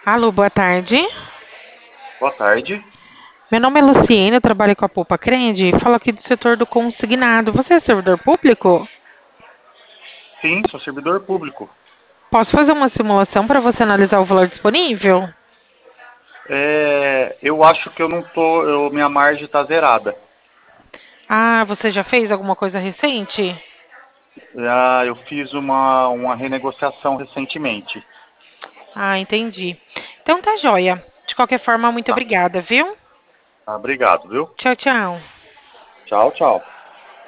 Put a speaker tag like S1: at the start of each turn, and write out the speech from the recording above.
S1: Alô, boa tarde.
S2: Boa tarde.
S1: Meu nome é Luciene, eu trabalho com a Poupa Crende. Falo aqui do setor do consignado. Você é servidor público?
S2: Sim, sou servidor público.
S1: Posso fazer uma simulação para você analisar o valor disponível?
S2: Eu acho que eu não tô, minha margem está zerada.
S1: Ah, você já fez alguma coisa recente?
S2: Eu fiz uma renegociação recentemente.
S1: Ah, entendi. Então tá joia. De qualquer forma, muito
S2: Tá.
S1: obrigada, viu?
S2: Obrigado, viu?
S1: Tchau, tchau.
S2: Tchau, tchau.